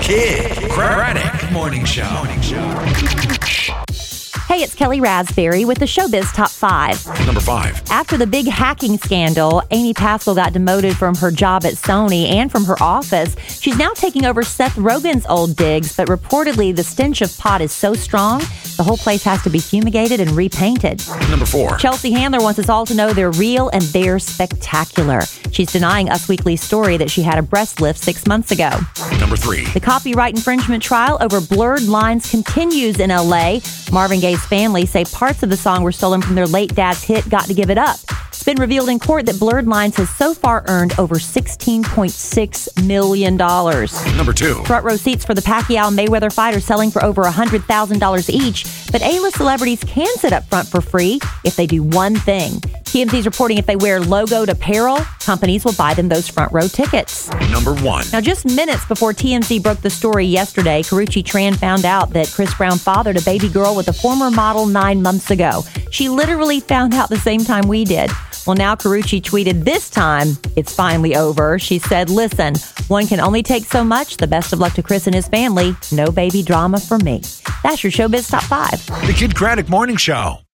Kid Craddock Morning Show. Hey, it's Kelly Raspberry with the Showbiz Top 5. Number 5. After the big hacking scandal, Amy Pascal got demoted from her job at Sony and from her office. She's now taking over Seth Rogen's old digs, but reportedly the stench of pot is so strong, the whole place has to be fumigated and repainted. Number 4. Chelsea Handler wants us all to know they're real and they're spectacular. She's denying Us Weekly's story that she had a breast lift 6 months ago. Number 3. The copyright infringement trial over Blurred Lines continues in L.A. Marvin Gaye's family say parts of the song were stolen from their late dad's hit, Got to Give It Up. It's been revealed in court that Blurred Lines has so far earned over $16.6 million. Number 2. Front row seats for the Pacquiao-Mayweather fight are selling for over $100,000 each, but A-list celebrities can sit up front for free if they do one thing. TMZ's reporting if they wear logoed apparel, companies will buy them those front row tickets. Number 1. Now, just minutes before TMZ broke the story yesterday, Karrueche Tran found out that Chris Brown fathered a baby girl with a former model 9 months ago. She literally found out the same time we did. Well, now Karrueche tweeted, "This time, it's finally over." She said, "Listen, one can only take so much. The best of luck to Chris and his family. No baby drama for me." That's your Showbiz Top 5. The Kid Craddock Morning Show.